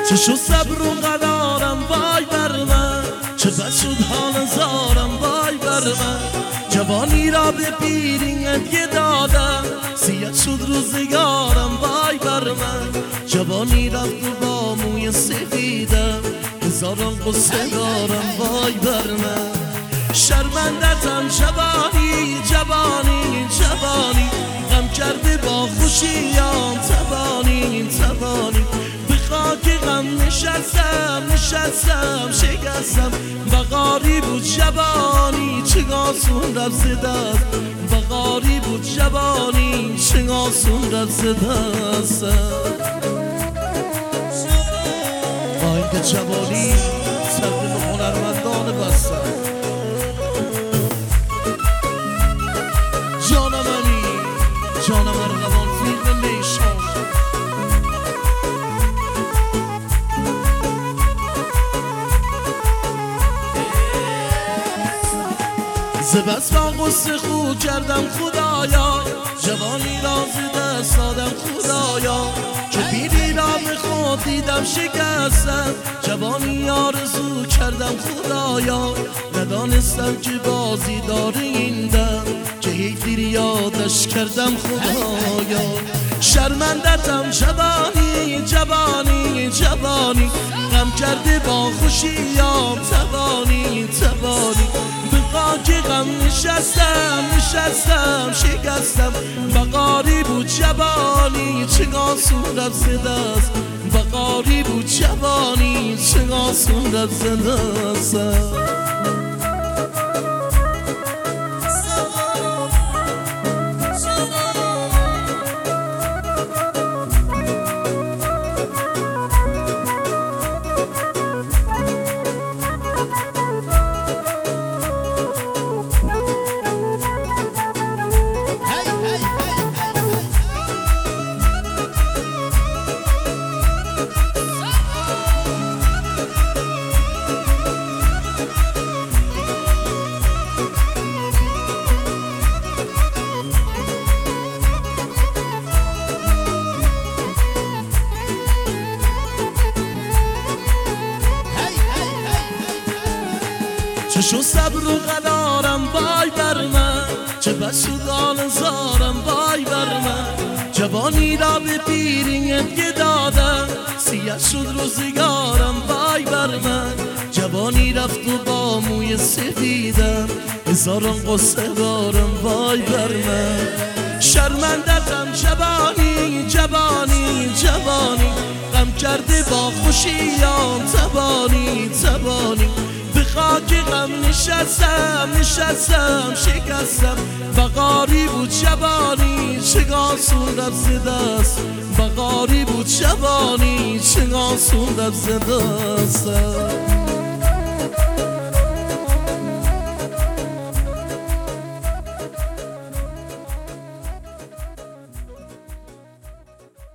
چه شد صبر و قرارم وای بر من، چه بد شد حال زارم وای بر من. جوانی را به پیری هدیه دادم، سیاه شد روزگارم وای بر من. جوانی رفت و با موی سفیدم، هزاران قصه دارم وای بر من. شرمندتم جوانی جوانی جوانی، غم کرده با خوشیام تبانی تبانی. به خاک غم نشستم نشستم شکستم، بغاری بود جوانی چه آسون رفت ز دست. بغاری بود جوانی چه آسون رفت ز دستم. آهنگ جوانی تقدیم هنرمندان بستم. جانم ارغوان فیلم میشان. ز بس با غصه خو کردم خدایا، جوانی را ز دست دادم خدایا. چو پیری را به خود دیدم شکستم، جوانی آرزو کردم خدایا. ندانستم که بازی داره این دم، که یک دیر یادش کردم خدایا. شرمندتم جوانی جوانی جوانی، غم کرده با خوشیام تبانی تبانی. به خاک غم نشستم نشستم شکستم، بغاری بود جوانی چه آسون رفت ز دست. بغاری بود جوانی چه آسون رفت ز دستم. چه شد صبر و قرارم وای بر من، چه بد شد حال زارم وای بر من. جوانی را به پیری هدیه دادم، سیاه شد روزگارم وای بر من. جوانی رفت و با موی سفیدم، هزاران قصه دارم وای بر من. شرمندتم جوانی جوانی جوانی، غم کرده با خوشیام تبانی تبانی. به خاک غم نشستم نشستم شکستم، بغاری بود جوانی چه آسون رفت ز دست. بغاری بود جوانی چه آسون رفت ز دستم.